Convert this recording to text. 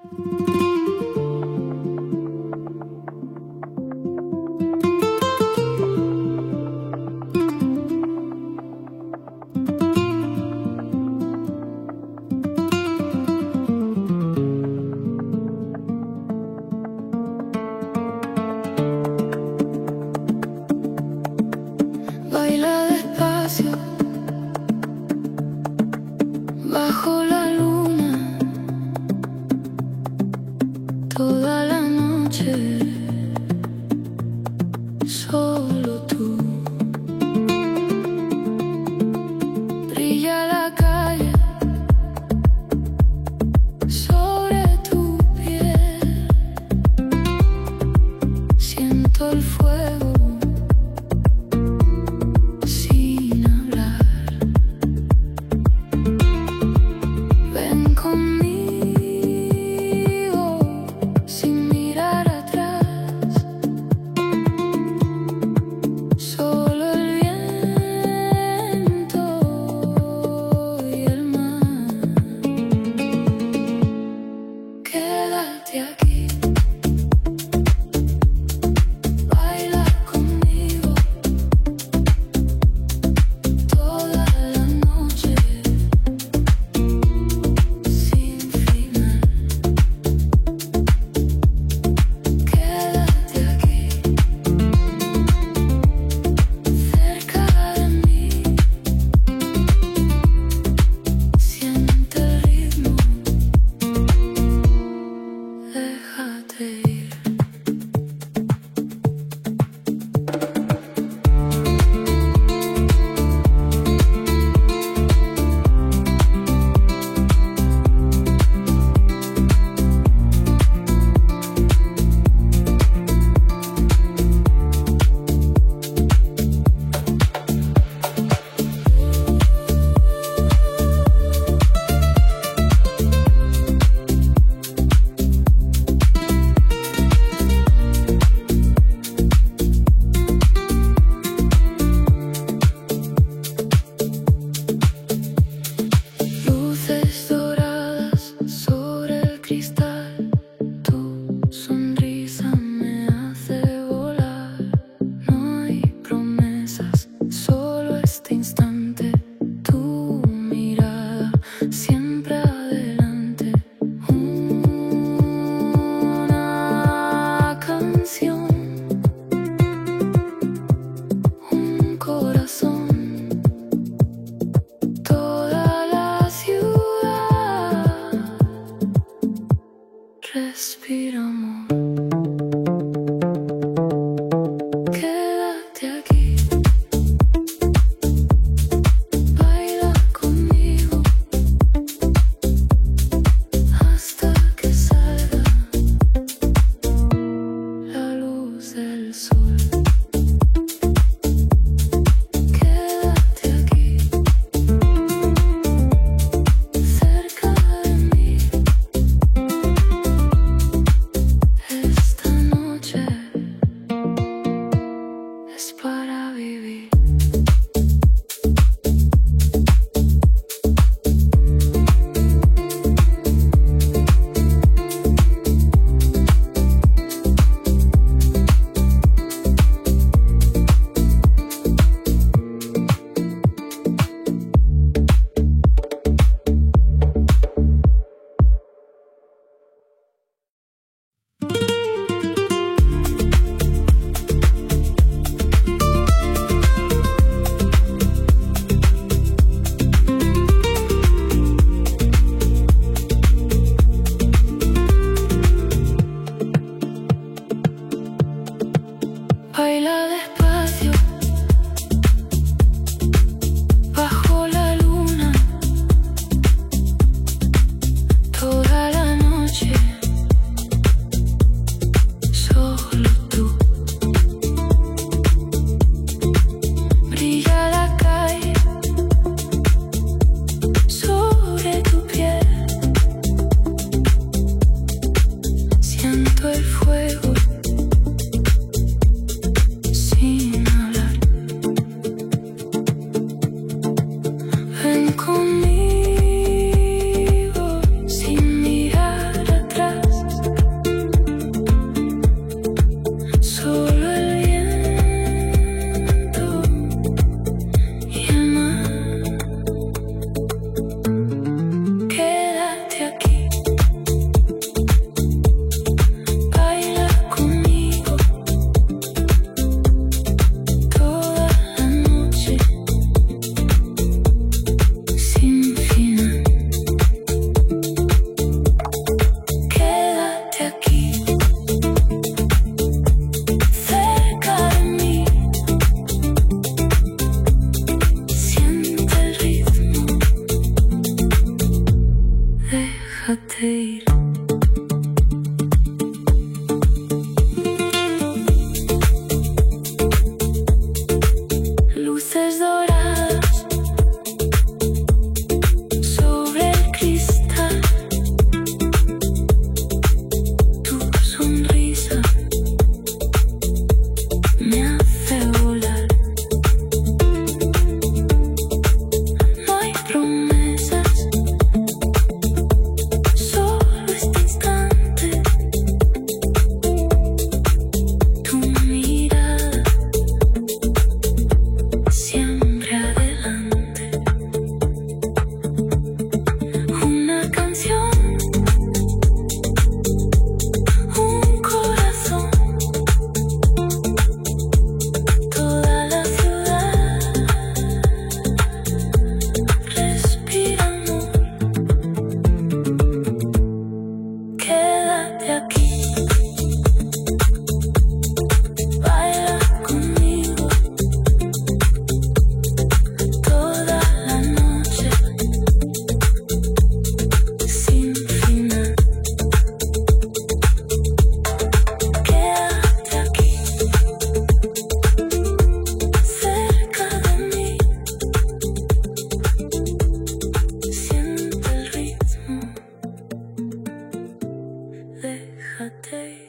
Baila despacio bajo la luna toda la noche, solo tú. Brilla la calle sobre tu piel, siento el fuego sin hablar. Ven conmigo sin mirar atrás, solo el viento y el mar. Quédate aquí, baila conmigo toda la noche sin final. Quédate aquí, cerca de mí, siente el ritmo, déjate ir. Luces doradas sobre el cristal, tu sonrisa me hace volar. No hay promesas, solo este instante, tu mirada siempre adelante. Una canción, un corazón. Toda la ciudad respira amor. Quédate aquí, baila conmigo hasta que salga la luz del sol. Quédate aquí, cerca de mí, déjate ir. Luces doradas sobre el cristal, tu sonrisa me hace volar. No hay promesas, solo este instante. Tu mirada siempre adelante. Una canción, un corazón, toda la ciudad respira amor. Quédate aquí, baila conmigo toda la noche sin final. Quédate aquí, cerca de mí, siente el ritmo, déjate ir.